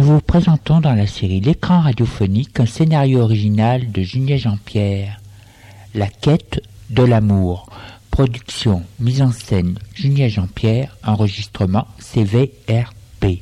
vous présentons dans la série L'écran radiophonique un scénario original de Junier Jean-Pierre. La quête de l'amour. Production, mise en scène Junier Jean-Pierre, enregistrement CVRP.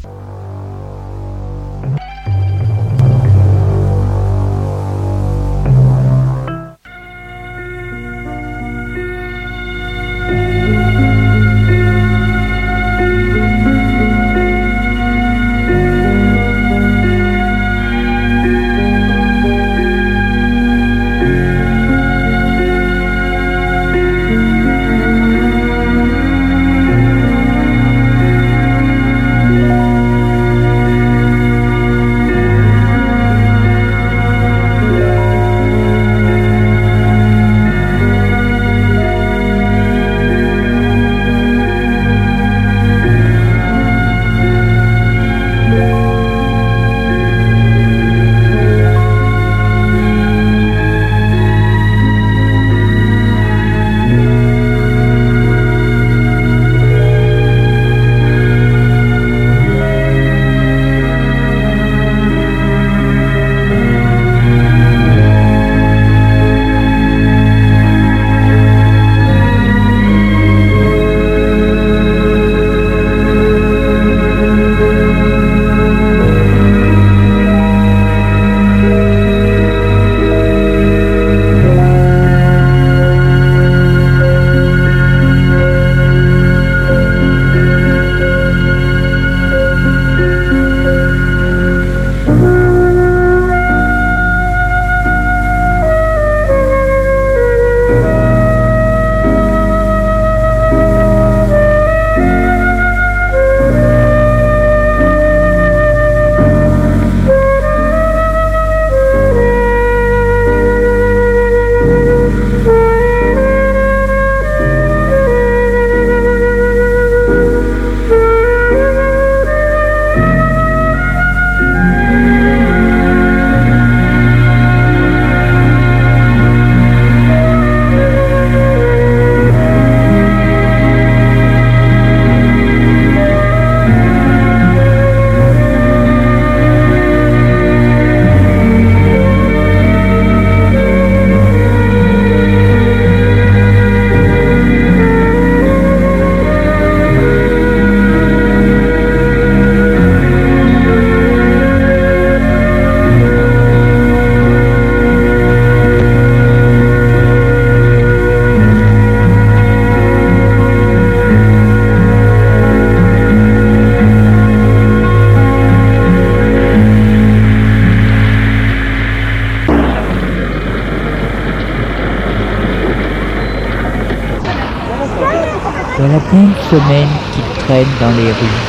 Voilà bien une semaine qu'il traîne dans les rues.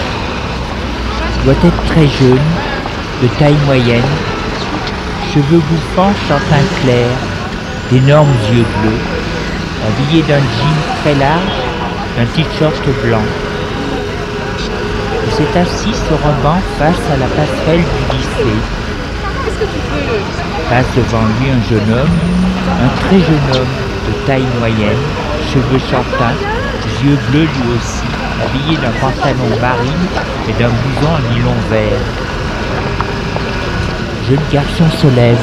Il doit être très jeune, de taille moyenne, cheveux bouffants, châtain clair, d'énormes yeux bleus, habillé d'un jean très large, d'un t-shirt blanc. Il s'est assis sur un banc face à la passerelle du lycée. Passe devant lui un jeune homme, un très jeune homme de taille moyenne, cheveux châtains, yeux bleus lui aussi, habillé d'un pantalon marine et d'un blouson en nylon vert. Le jeune garçon se lève.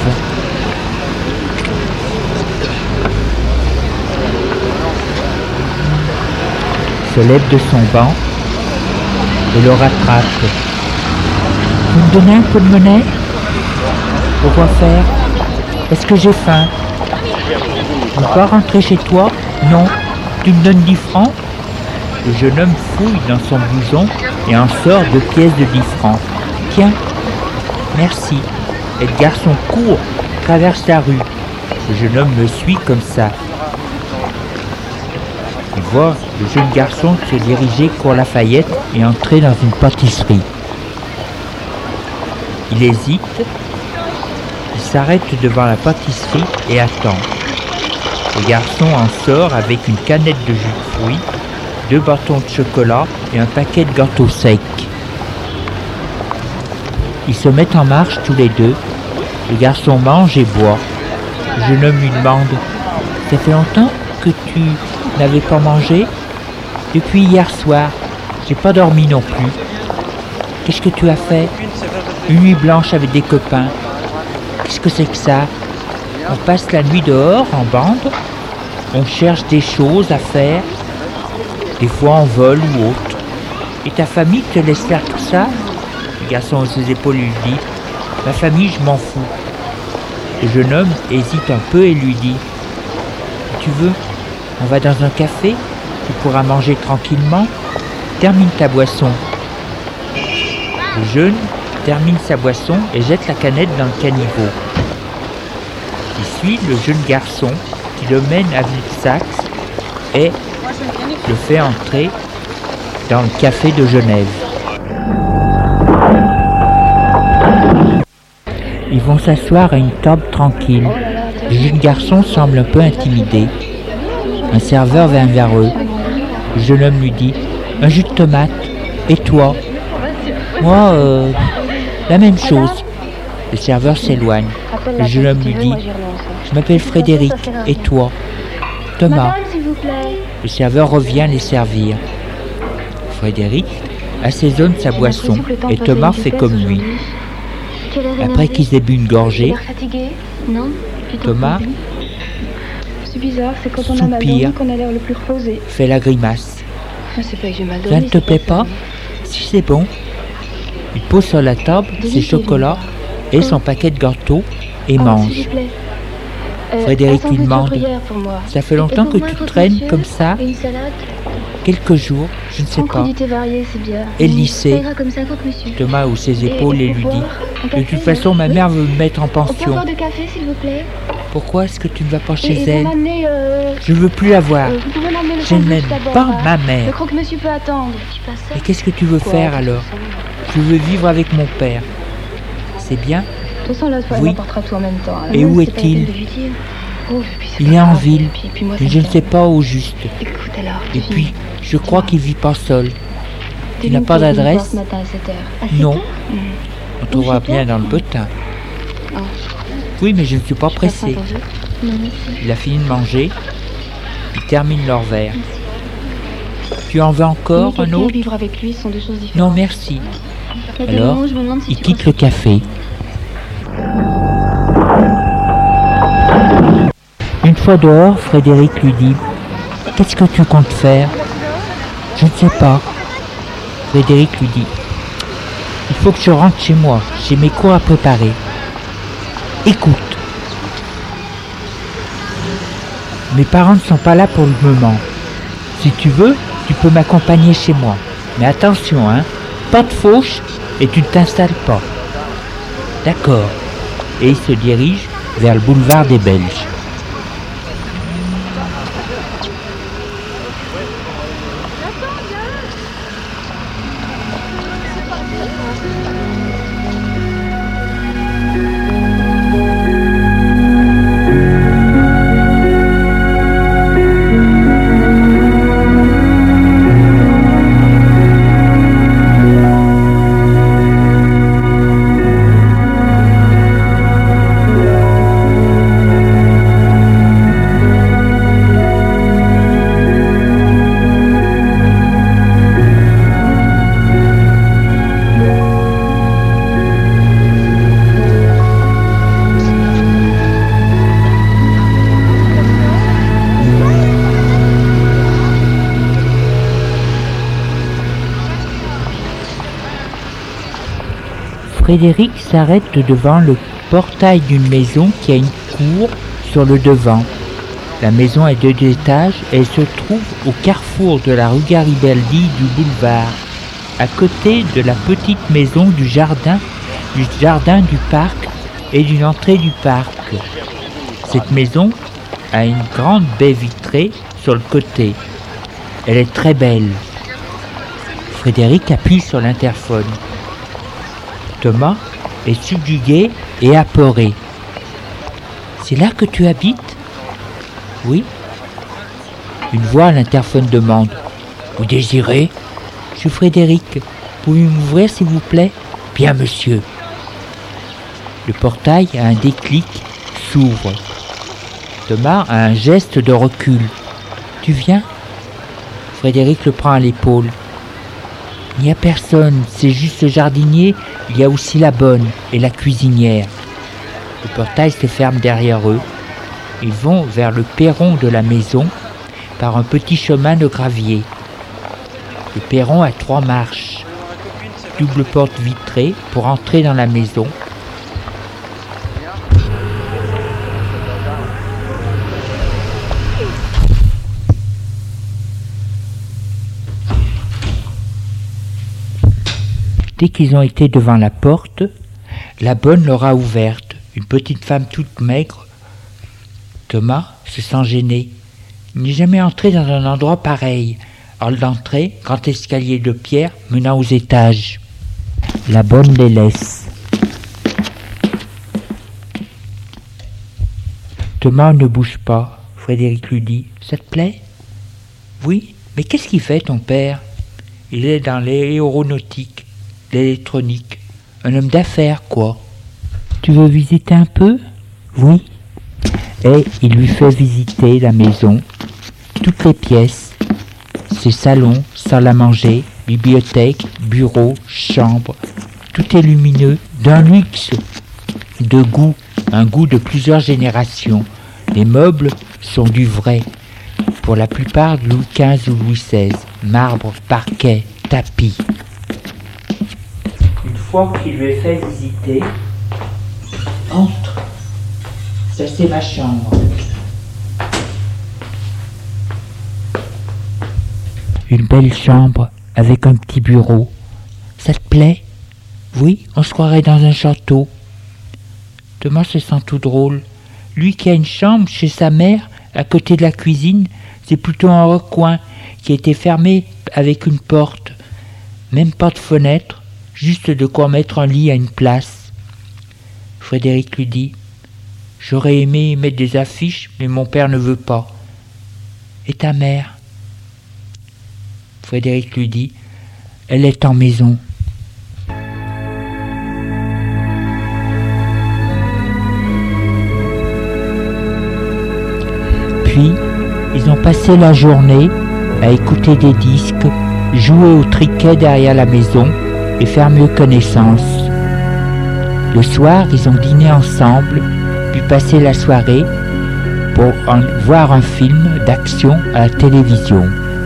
Se lève de son banc et le rattrape. Vous me donnez un peu de monnaie? Pourquoi faire? Est-ce que j'ai faim? Tu ne veux pas rentrer chez toi? Non. Tu me donnes 10 francs? Le jeune homme fouille dans son blouson et en sort 2 pièces de 10 francs. Tiens, merci. Et le garçon court, traverse la rue. Le jeune homme me suit comme ça. Il voit le jeune garçon se diriger cours Lafayette et entrer dans une pâtisserie. Il hésite. Il s'arrête devant la pâtisserie et attend. Le garçon en sort avec une canette de jus de fruits, 2 bâtons de chocolat et un paquet de gâteaux secs. Ils se mettent en marche tous les deux. Le garçon mange et boit. Le jeune homme lui demande « Ça fait longtemps que tu n'avais pas mangé ? Depuis hier soir, j'ai pas dormi non plus. Qu'est-ce que tu as fait? Une nuit blanche avec des copains. Qu'est-ce que c'est que ça? On passe la nuit dehors en bande. On cherche des choses à faire. Des fois en vol ou autre. Et ta famille te laisse faire tout ça? Le garçon hausse ses épaules et lui dit: ma famille, je m'en fous. Le jeune homme hésite un peu et lui dit: si tu veux, on va dans un café, tu pourras manger tranquillement. Termine ta boisson. Le jeune termine sa boisson et jette la canette dans le caniveau. Il suit le jeune garçon qui le mène à Villesaxe et le fait entrer dans le café de Genève. Ils vont s'asseoir à une table tranquille. Le jeune garçon semble un peu intimidé. Un serveur vient vers eux. Le jeune homme lui dit: un jus de tomate. Et toi? Moi, la même chose. Le serveur s'éloigne. Le jeune homme lui dit: je m'appelle Frédéric. Et toi? Thomas. Le serveur revient les servir. Frédéric assaisonne sa boisson et Thomas fait comme lui. Après qu'ils aient bu une gorgée, Thomas soupire, fait la grimace. Ça ne te plaît pas? Si c'est bon. Il pose sur la table ses chocolats et son paquet de gâteaux et mange. Frédéric lui demande: ça fait longtemps que tu traînes comme ça? Quelques jours, je ne sais pas. Et le lycée? Thomas hausse ses épaules et lui dit: de toute façon, ma mère veut me mettre en pension. Pourquoi est-ce que tu ne vas pas chez elle? Je ne veux plus la voir. Je n'aime pas ma mère. Le croque-monsieur peut attendre. Et qu'est-ce que tu veux faire alors? Je veux vivre avec mon père. C'est bien? Oui. Et où est-il? Il est en ville, mais je ne sais pas au juste. Et puis, je crois qu'il vit pas seul. Tu n'as pas d'adresse? Non. On trouvera bien dans le bottin. Oui, mais je ne suis pas pressé. Il a fini de manger. Ils terminent leur verre. Tu en veux encore un autre? Non, merci. Alors, il quitte le café. Une fois dehors, Frédéric lui dit: qu'est-ce que tu comptes faire? Je ne sais pas. Frédéric lui dit: il faut que je rentre chez moi, j'ai mes cours à préparer. Écoute, mes parents ne sont pas là pour le moment. Si tu veux, tu peux m'accompagner chez moi. Mais attention, hein, pas de fauche et tu ne t'installes pas. D'accord. Et il se dirige vers le boulevard des Belges. Frédéric s'arrête devant le portail d'une maison qui a une cour sur le devant. La maison est de 2 étages et elle se trouve au carrefour de la rue Garibaldi du boulevard, à côté de la petite maison du jardin du parc et d'une entrée du parc. Cette maison a une grande baie vitrée sur le côté. Elle est très belle. Frédéric appuie sur l'interphone. Thomas est subjugué et apeuré. C'est là que tu habites? Oui. Une voix à l'interphone demande: vous désirez? Je suis Frédéric. Pouvez-vous m'ouvrir s'il vous plaît? Bien monsieur. Le portail a un déclic, s'ouvre. Thomas a un geste de recul. Tu viens? Frédéric le prend à l'épaule. Il n'y a personne, c'est juste le jardinier, il y a aussi la bonne et la cuisinière. Le portail se ferme derrière eux. Ils vont vers le perron de la maison par un petit chemin de gravier. Le perron a 3 marches, double porte vitrée pour entrer dans la maison. Dès qu'ils ont été devant la porte, la bonne leur a ouverte, une petite femme toute maigre. Thomas se sent gêné. Il n'est jamais entré dans un endroit pareil. Hall d'entrée, grand escalier de pierre menant aux étages. La bonne les laisse. Thomas ne bouge pas. Frédéric lui dit « Ça te plaît ?»« Oui, mais qu'est-ce qu'il fait ton père ?»« Il est dans l'aéronautique, l'électronique. Un homme d'affaires, quoi. »« Tu veux visiter un peu ?»« Oui. » Et il lui fait visiter la maison, toutes les pièces, ses salons, salle à manger, bibliothèque, bureau, chambre. Tout est lumineux, d'un luxe, de goût, un goût de plusieurs générations. Les meubles sont du vrai, pour la plupart de Louis XV ou Louis XVI, marbre, parquet, tapis. Une fois qu'il lui est fait visiter, entre. Ça, c'est ma chambre. Une belle chambre avec un petit bureau. Ça te plaît ? Oui, on se croirait dans un château. Thomas se sent tout drôle. Lui qui a une chambre chez sa mère, à côté de la cuisine, c'est plutôt un recoin qui a été fermé avec une porte. Même pas de fenêtre, juste de quoi mettre un lit à une place. Frédéric lui dit « J'aurais aimé mettre des affiches, mais mon père ne veut pas. » « Et ta mère ?» Frédéric lui dit « Elle est en maison. » Puis, ils ont passé la journée à écouter des disques, jouer au triquet derrière la maison et faire mieux connaissance. Le soir, ils ont dîné ensemble, puis passé la soirée pour voir un film d'action à la télévision.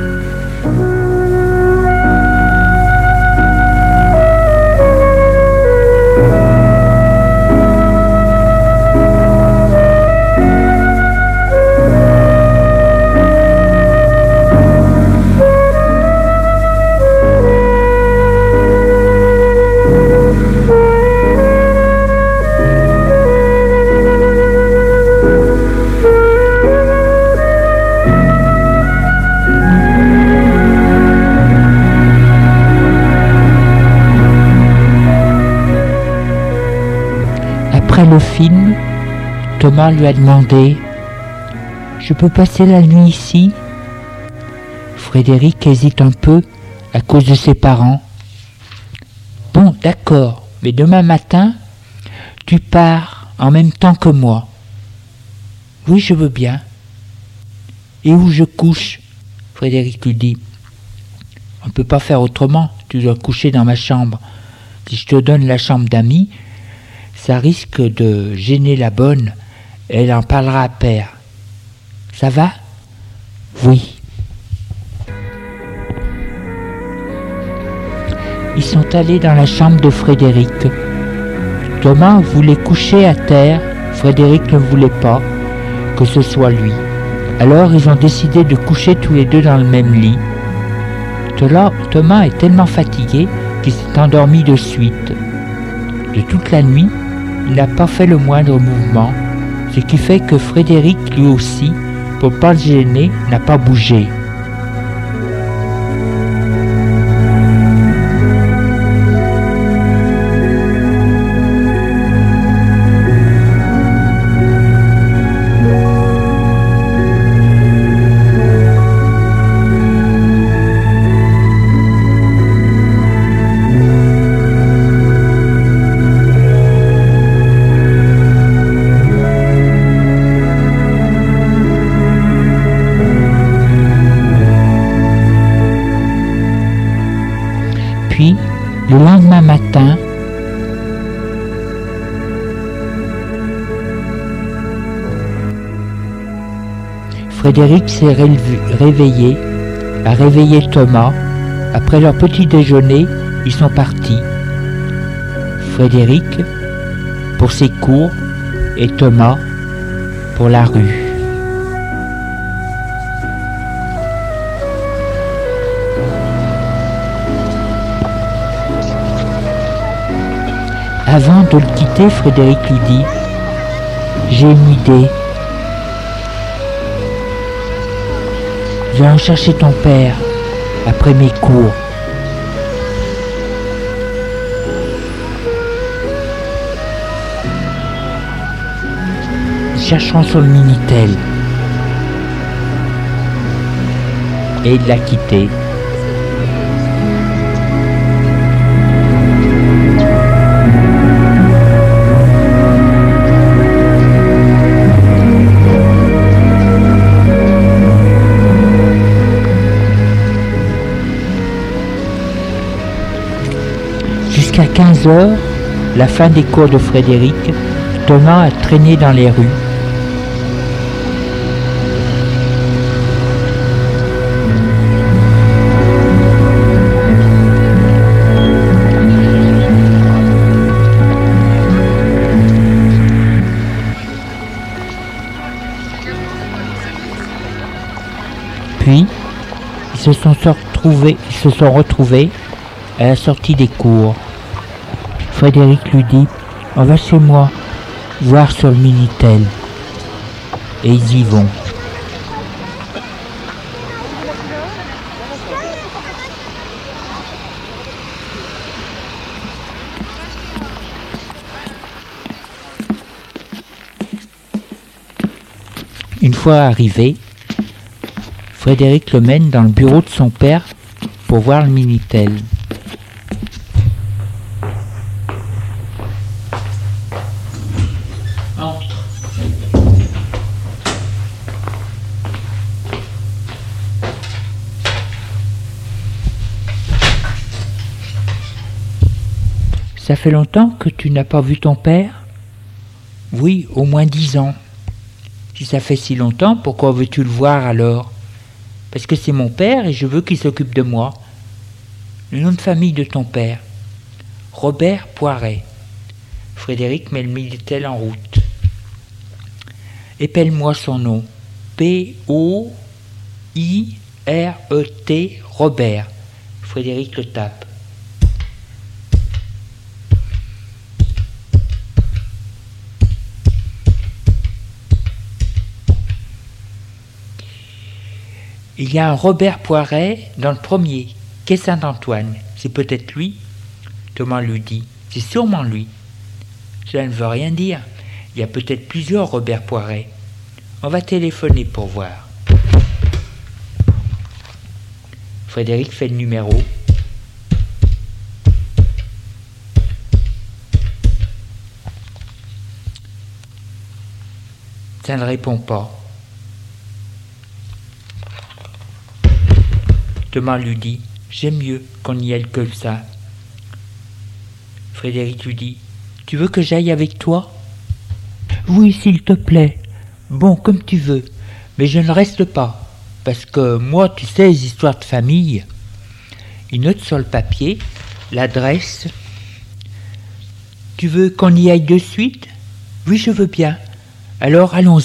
Après le film, Thomas lui a demandé « Je peux passer la nuit ici ?» Frédéric hésite un peu à cause de ses parents. « Bon, d'accord, mais demain matin, tu pars en même temps que moi. »« Oui, je veux bien. »« Et où je couche ?» Frédéric lui dit. « On ne peut pas faire autrement, tu dois coucher dans ma chambre. Si je te donne la chambre d'amis, ça risque de gêner la bonne, elle en parlera à père. Ça va ? Oui. » Ils sont allés dans la chambre de Frédéric. Thomas voulait coucher à terre, Frédéric ne voulait pas que ce soit lui. Alors ils ont décidé de coucher tous les deux dans le même lit. Thomas est tellement fatigué qu'il s'est endormi de suite. De toute la nuit, il n'a pas fait le moindre mouvement, ce qui fait que Frédéric, lui aussi, pour ne pas le gêner, n'a pas bougé. Puis, le lendemain matin, Frédéric s'est réveillé, a réveillé Thomas. Après leur petit déjeuner, ils sont partis. Frédéric pour ses cours et Thomas pour la rue. Avant de le quitter, Frédéric lui dit « J'ai une idée. Je vais en chercher ton père après mes cours. » Ils chercheront sur le Minitel. Et il l'a quitté. Jusqu'à 15h, la fin des cours de Frédéric, Thomas a traîné dans les rues. Puis, ils se sont retrouvés à la sortie des cours. Frédéric lui dit « On va chez moi, voir sur le Minitel. » Et ils y vont. Une fois arrivé, Frédéric le mène dans le bureau de son père pour voir le Minitel. Ça fait longtemps que tu n'as pas vu ton père ? Oui, au moins 10 ans. Si ça fait si longtemps, pourquoi veux-tu le voir alors ? Parce que c'est mon père et je veux qu'il s'occupe de moi. Le nom de famille de ton père ? Robert Poiret. Frédéric met le Minitel en route. Épelle-moi son nom. P-O-I-R-E-T, Robert. Frédéric le tape. Il y a un Robert Poiret dans le premier, quai Saint-Antoine. C'est peut-être lui ? Thomas lui dit. C'est sûrement lui. Cela ne veut rien dire. Il y a peut-être plusieurs Robert Poiret. On va téléphoner pour voir. Frédéric fait le numéro. Ça ne répond pas. Thomas lui dit « J'aime mieux qu'on y aille que ça. » Frédéric lui dit « Tu veux que j'aille avec toi ?»« Oui, s'il te plaît. Bon, comme tu veux. Mais je ne reste pas. Parce que moi, tu sais, les histoires de famille. » Il note sur le papier l'adresse. « Tu veux qu'on y aille de suite ? » ?»« Oui, je veux bien. Alors, allons-y. »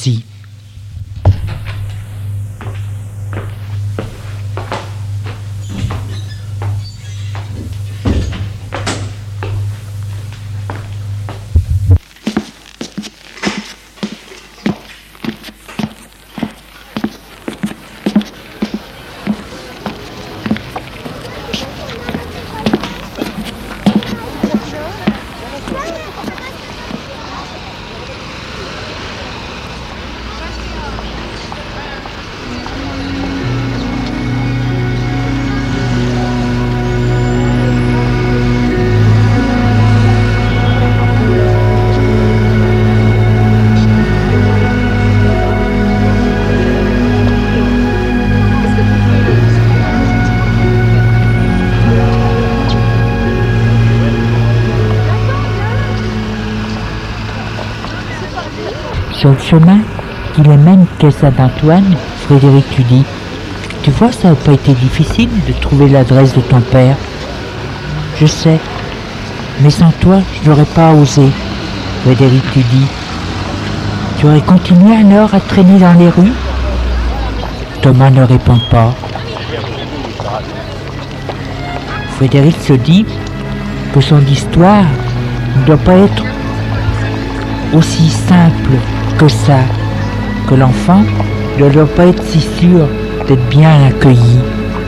Sur le chemin qui les mène quai Saint-Antoine, Frédéric lui dit « Tu vois, ça n'a pas été difficile de trouver l'adresse de ton père. »« Je sais, mais sans toi, je n'aurais pas osé. » Frédéric lui dit « Tu aurais continué alors à traîner dans les rues ?» Thomas ne répond pas. Frédéric se dit que son histoire ne doit pas être aussi simple que ça, que l'enfant ne doit pas être si sûr d'être bien accueilli.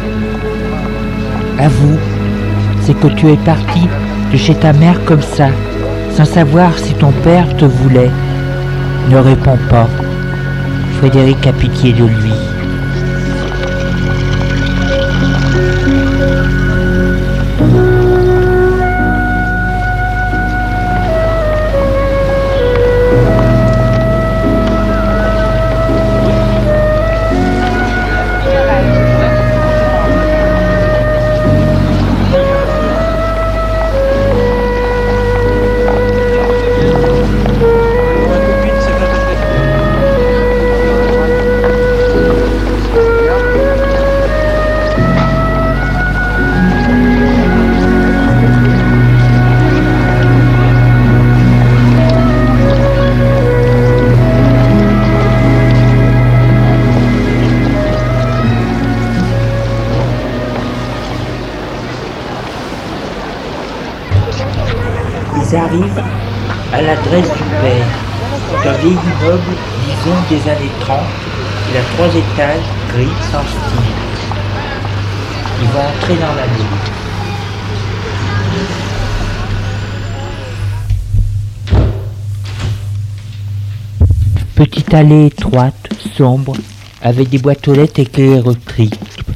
Avoue, c'est que tu es parti de chez ta mère comme ça, sans savoir si ton père te voulait. Ne réponds pas. Frédéric a pitié de lui. Ils arrivent à l'adresse du père. C'est un vieil immeuble, disons des années 30. Il a 3 étages, gris, sans style. Ils vont entrer dans la ville. Petite allée étroite, sombre, avec des boîtes aux lettres éclaireuses.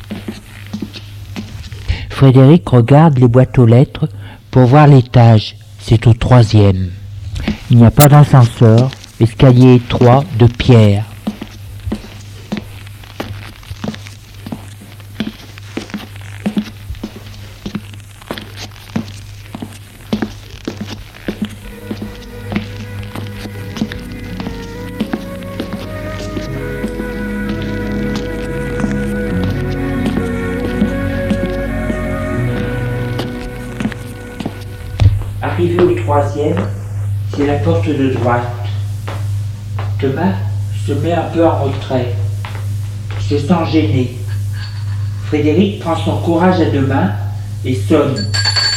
Frédéric regarde les boîtes aux lettres pour voir l'étage. C'est au 3e. Il n'y a pas d'ascenseur, escalier étroit de pierre. Arrivé au 3e, c'est la porte de droite. Thomas se met un peu en retrait, se sent gêné. Frédéric prend son courage à 2 mains et sonne.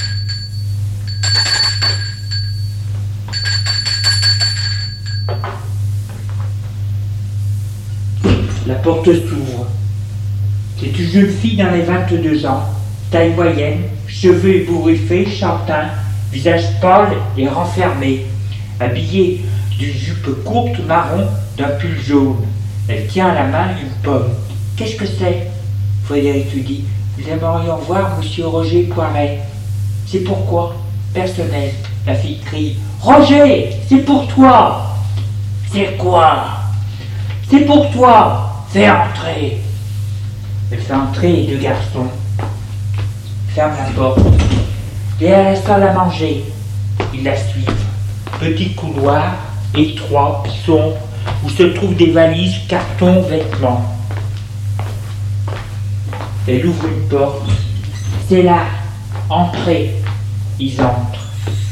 La porte s'ouvre. C'est une jeune fille dans les 22 ans, taille moyenne, cheveux ébouriffés, châtain, visage pâle et renfermé, habillée d'une jupe courte marron d'un pull jaune. Elle tient à la main une pomme. « Qu'est-ce que c'est ?» Frédéric lui dit. « Nous aimerions voir monsieur Roger Poiret. »« C'est pourquoi ?»« Personnel. » La fille crie. « Roger, c'est pour toi !»« C'est quoi ?»« C'est pour toi. Fais entrer. » Elle fait entrer les 2 garçons. Ferme la porte. Et à la salle à manger, ils la suivent. Petit couloir, étroit, sombre, où se trouvent des valises, cartons, vêtements. Elle ouvre une porte. C'est là, entrez. Ils entrent.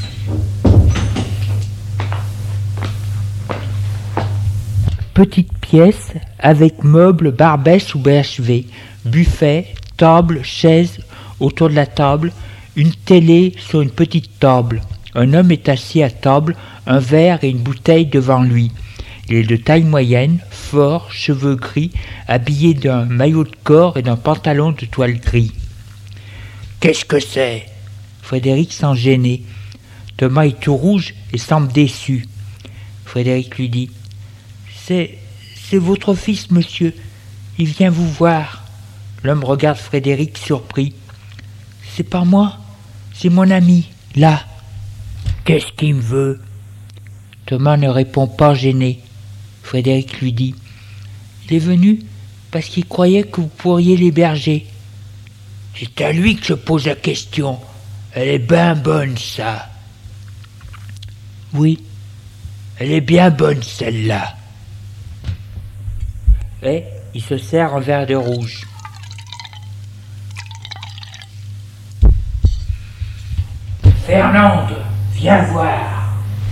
Petite pièce avec meubles Barbès ou BHV, buffet, table, chaise autour de la table, une télé sur une petite table. Un homme est assis à table, un verre et une bouteille devant lui. Il est de taille moyenne, fort, cheveux gris, habillé d'un maillot de corps et d'un pantalon de toile gris. « Qu'est-ce que c'est ?» Frédéric semble gêné. Thomas est tout rouge et semble déçu. Frédéric lui dit « C'est votre fils, monsieur. Il vient vous voir. » L'homme regarde Frédéric surpris. « C'est pas moi. C'est mon ami, là. » « Qu'est-ce qu'il me veut ?» Thomas ne répond pas gêné. Frédéric lui dit « Il est venu parce qu'il croyait que vous pourriez l'héberger. » « C'est à lui que je pose la question. Elle est ben bonne, ça. »« Oui, Elle est bien bonne, celle-là. Et il se sert un verre de rouge. Fernande, viens voir.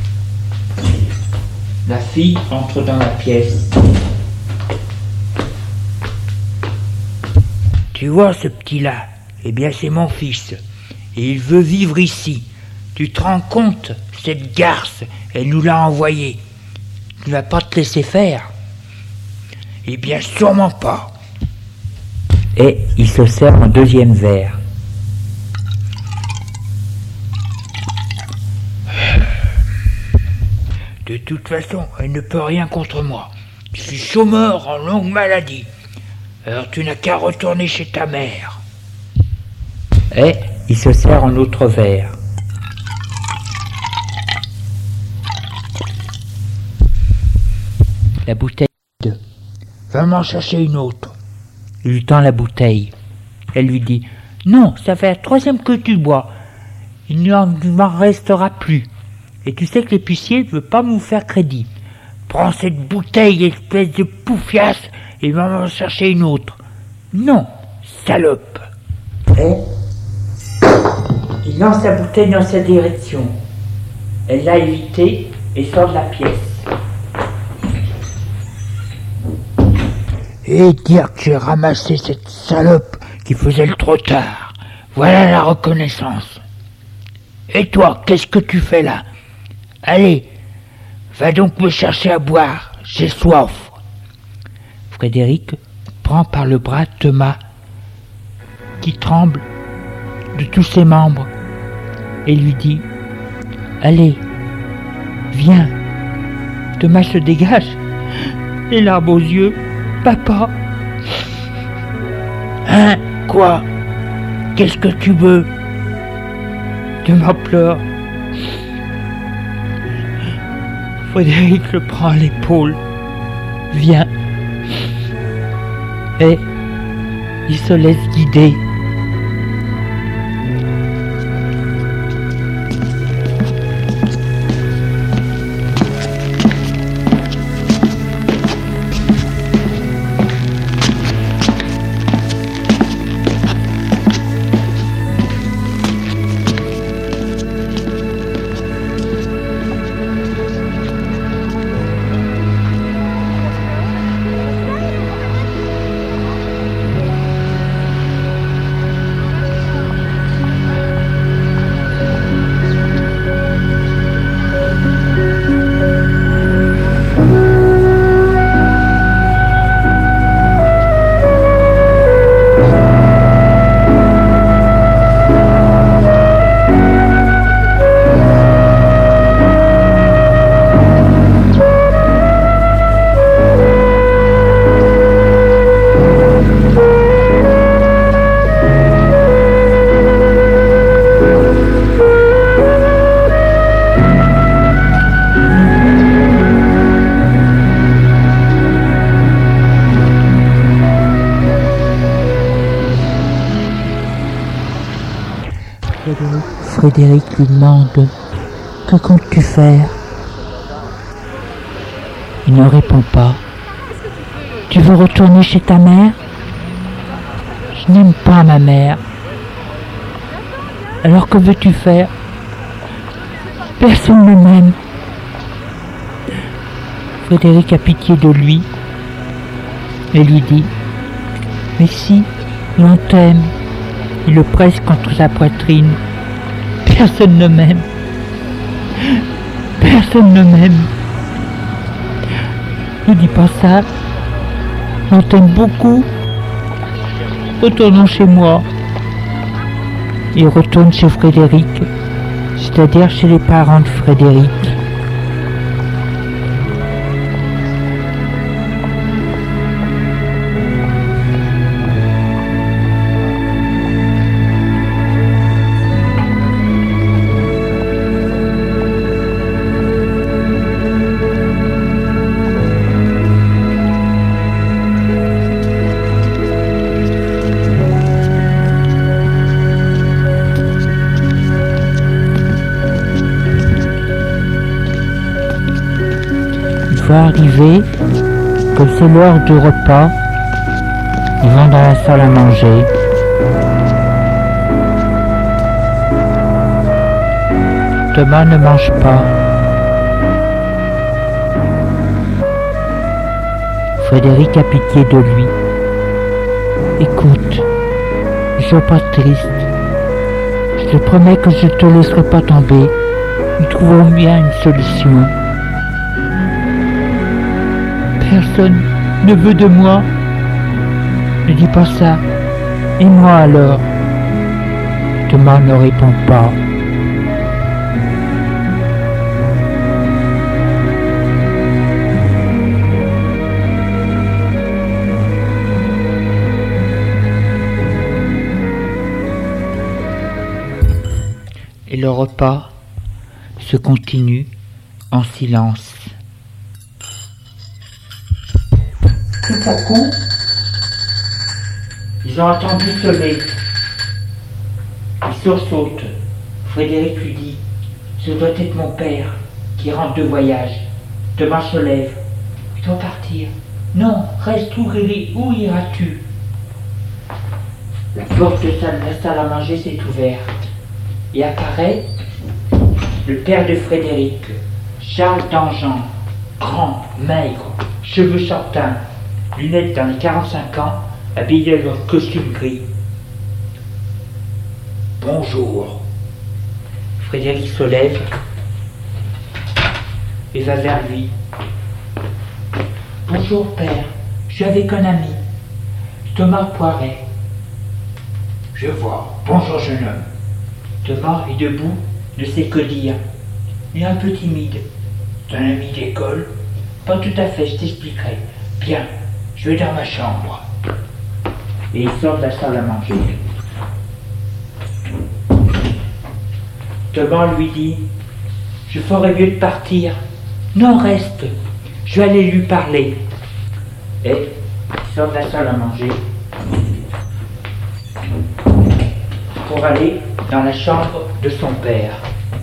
La fille entre dans la pièce. Tu vois ce petit-là? Eh bien, c'est mon fils. Et il veut vivre ici. Tu te rends compte? Cette garce, elle nous l'a envoyé. Tu ne vas pas te laisser faire? Eh bien, sûrement pas. Et il se sert un deuxième verre. De toute façon, elle ne peut rien contre moi. Je suis chômeur en longue maladie. Alors tu n'as qu'à retourner chez ta mère. Et il se sert un autre verre. La bouteille de. Va m'en chercher une autre. Il lui tend la bouteille. Elle lui dit: non, ça fait la troisième que tu bois. Il ne m'en restera plus. Et tu sais que l'épicier ne veut pas me faire crédit. Prends cette bouteille, espèce de poufiasse, et va m'en chercher une autre. Non, salope. Et il lance la bouteille dans sa direction. Elle l'a évité et sort de la pièce. Et dire que j'ai ramassé cette salope qui faisait le trottoir. Voilà la reconnaissance. Et toi, qu'est-ce que tu fais là? Allez, va donc me chercher à boire, j'ai soif. Frédéric prend par le bras Thomas, qui tremble de tous ses membres, et lui dit: allez, viens. Thomas se dégage, les larmes aux yeux. Papa. Hein? Quoi? Qu'est-ce que tu veux? Thomas pleure. Frédéric le prend à l'épaule. Viens. Et il se laisse guider. Frédéric lui demande: que comptes-tu faire? Il ne répond pas. Tu veux retourner chez ta mère? Je n'aime pas ma mère. Alors que veux-tu faire? Personne ne m'aime. Frédéric a pitié de lui et lui dit: mais si, l'on t'aime. Il le presse contre sa poitrine. Personne ne m'aime. Personne ne m'aime. Ne dis pas ça. On t'aime beaucoup. Retournons chez moi. Il retourne chez Frédéric, c'est-à-dire chez les parents de Frédéric. voit arriver que c'est l'heure du repas. Ils vont dans la salle à manger. Thomas ne mange pas. Frédéric a pitié de lui. Écoute, ne sois pas triste. Je te promets que je ne te laisserai pas tomber. Nous trouverons bien une solution. Personne ne veut de moi. Ne dis pas ça. Et moi alors? Thomas ne répond pas. Et le repas se continue en silence. Tout à coup, ils ont entendu sonner. Ils sursautent. Frédéric lui dit: ce doit être mon père qui rentre de voyage. Thomas se lève. Il doit partir. Non, reste où iras-tu? La porte de la salle à manger s'est ouverte. Et apparaît le père de Frédéric, Charles Dangean, grand, maigre, cheveux châtains, lunettes dans les 45 ans, habillé dans leur costume gris. Bonjour. Frédéric se lève et va vers lui. Bonjour père, je suis avec un ami, Thomas Poiret. Je vois. Bonjour jeune homme. Thomas est debout, ne sait que dire. Il est un peu timide. T'es un ami d'école? Pas tout à fait, je t'expliquerai. Bien, je vais dans ma chambre. Et il sort de la salle à manger. Thomas lui dit: je ferais mieux de partir. Non, reste. Je vais aller lui parler. Et il sort de la salle à manger pour aller dans la chambre de son père.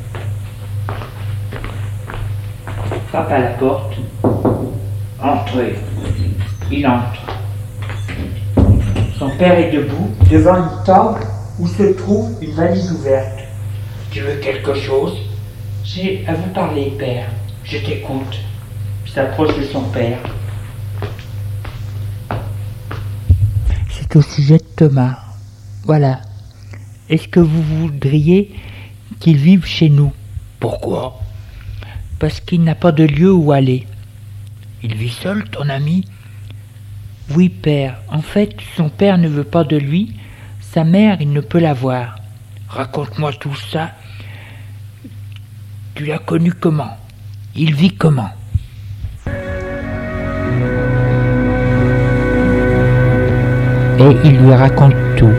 Frappe à la porte. Entrez. Il entre. Son père est debout devant une table où se trouve une valise ouverte. Tu veux quelque chose? J'ai à vous parler, père. Je t'écoute. Il s'approche de son père. C'est au sujet de Thomas. Voilà. Est-ce que vous voudriez qu'il vive chez nous? Pourquoi? Parce qu'il n'a pas de lieu où aller. Il vit seul, ton ami? Oui, père. En fait, son père ne veut pas de lui. Sa mère, il ne peut la voir. Raconte-moi tout ça. Tu l'as connu comment? Il vit comment? Et il lui raconte tout.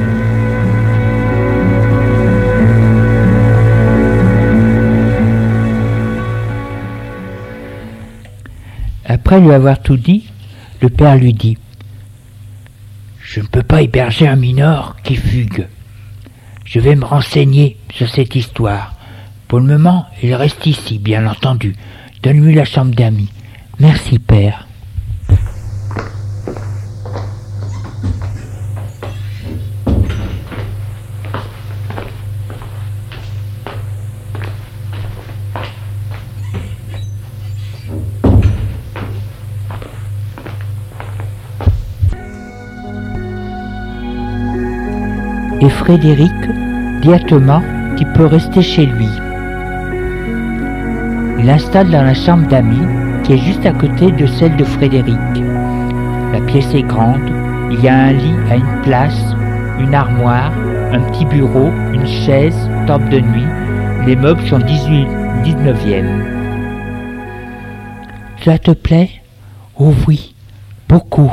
Après lui avoir tout dit, le père lui dit: je ne peux pas héberger un mineur qui fugue. Je vais me renseigner sur cette histoire. Pour le moment, il reste ici, bien entendu. Donne-lui la chambre d'amis. Merci, père. Et Frédéric dit à Thomas qu'il peut rester chez lui. Il l'installe dans la chambre d'amis qui est juste à côté de celle de Frédéric. La pièce est grande, il y a un lit à une place, une armoire, un petit bureau, une chaise, table de nuit. Les meubles sont 19e. Cela te plaît? Oh oui, beaucoup.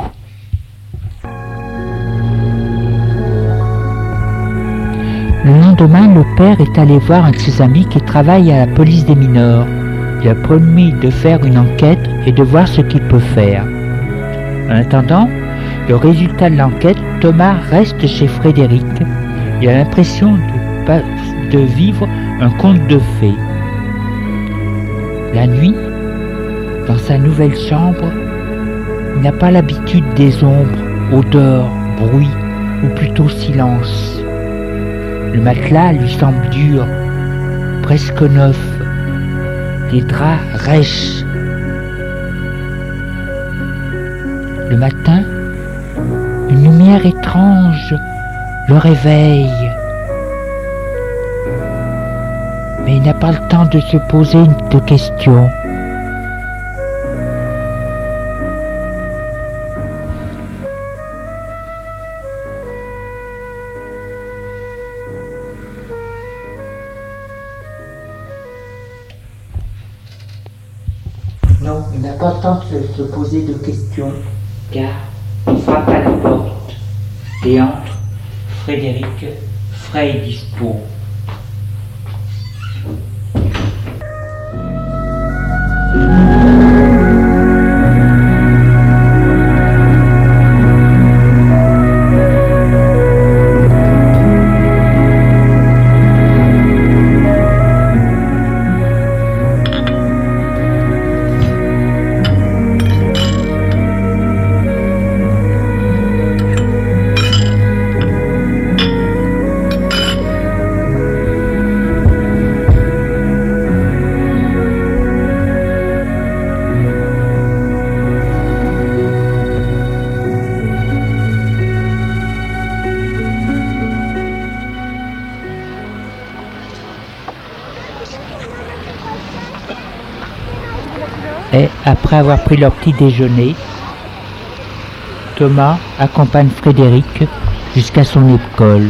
Le lendemain, le père est allé voir un de ses amis qui travaille à la police des mineurs. Il a promis de faire une enquête et de voir ce qu'il peut faire. En attendant le résultat de l'enquête, Thomas reste chez Frédéric. Il a l'impression de vivre un conte de fées. La nuit, Dans sa nouvelle chambre, il n'a pas l'habitude des ombres, odeurs, bruits ou plutôt silence. Le matelas lui semble dur, presque neuf, les draps rêches. Le matin, une lumière étrange le réveille. Mais il n'a pas le temps de se poser de questions. Non, il n'a pas le temps de se poser de questions, car il frappe à la porte et entre Frédéric, frais et dispo. Et après avoir pris leur petit déjeuner, Thomas accompagne Frédéric jusqu'à son école.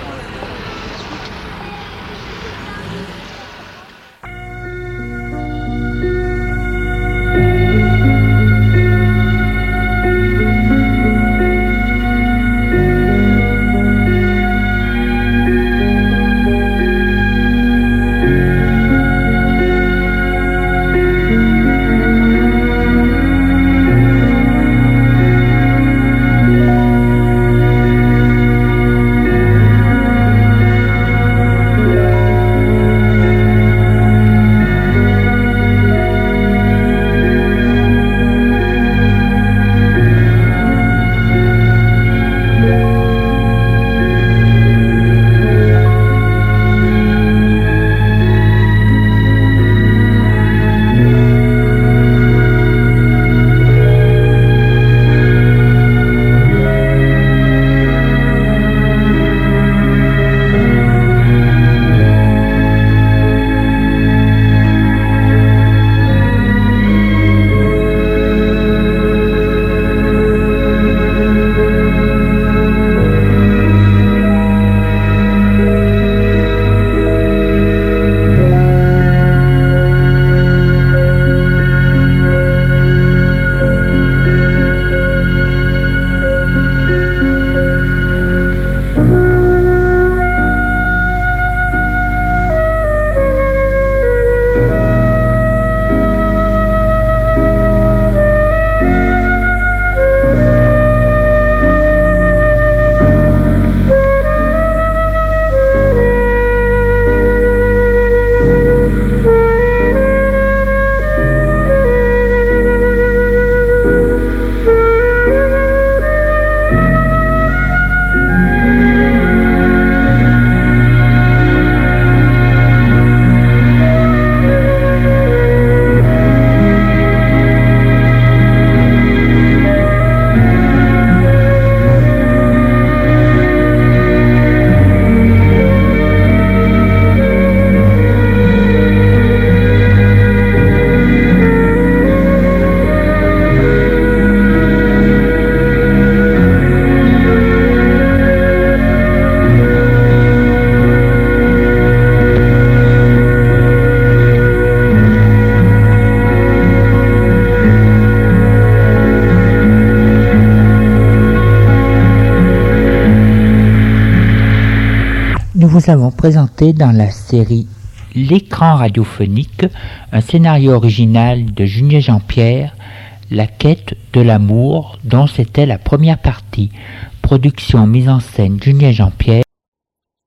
Nous vous avons présenté dans la série L'écran radiophonique un scénario original de Junier Jean-Pierre, La quête de l'amour, dont c'était la première partie. Production mise en scène Junier Jean-Pierre.